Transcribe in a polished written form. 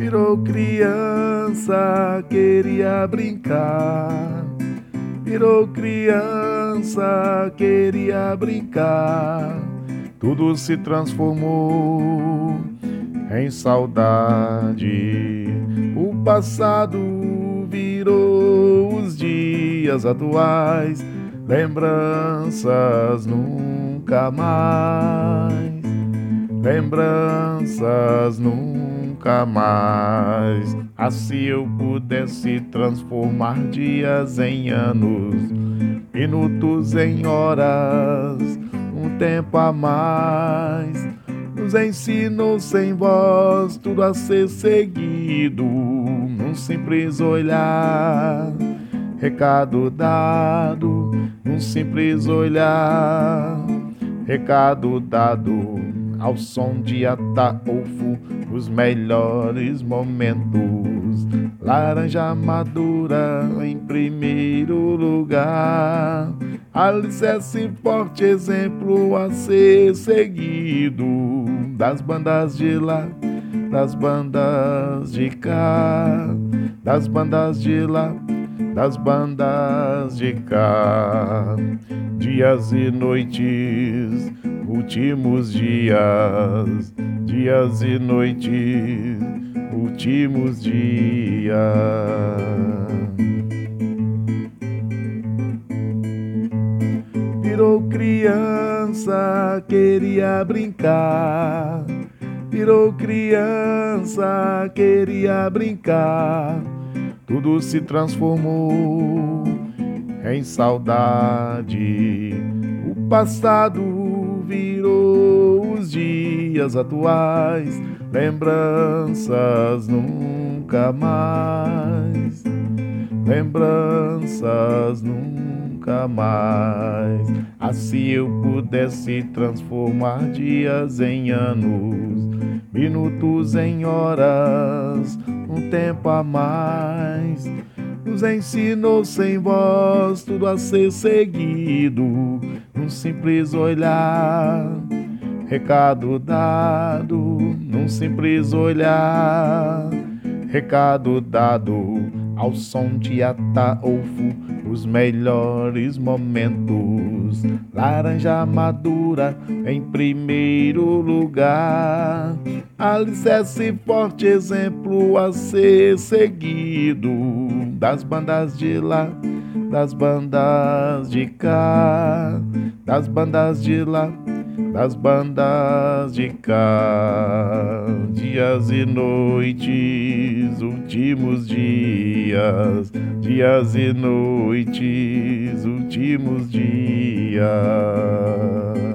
Virou criança, queria brincar. Virou criança, queria brincar. Tudo se transformou em saudade. O passado virou os dias atuais. Lembranças nunca mais. Lembranças nunca mais. Ah, se eu pudesse transformar dias em anos, minutos em horas, um tempo a mais. Nos ensinou sem voz tudo a ser seguido, num simples olhar. Recado dado, num simples olhar. Recado dado ao som de ataúfo, os melhores momentos. Laranja madura em primeiro lugar. Alicerce forte, exemplo a ser seguido. Das bandas de lá, das bandas de cá. Das bandas de lá, das bandas de cá. Dias e noites, últimos dias. Dias e noites, últimos dias. Virou criança, queria brincar. Virou criança, queria brincar. Tudo se transformou em saudade. O passado virou os dias atuais. Lembranças nunca mais. Lembranças nunca mais. Ah, se eu pudesse transformar dias em anos, minutos em horas, um tempo a mais. Nos ensinou sem voz tudo a ser seguido, num simples olhar. Recado dado, num simples olhar. Recado dado ao som de ataúfo, os melhores momentos. Laranja madura em primeiro lugar. Alicerce forte, exemplo a ser seguido. Das bandas de lá, das bandas de cá. Das bandas de lá, das bandas de cá. Dias e noites, últimos dias. Dias e noites, últimos dias.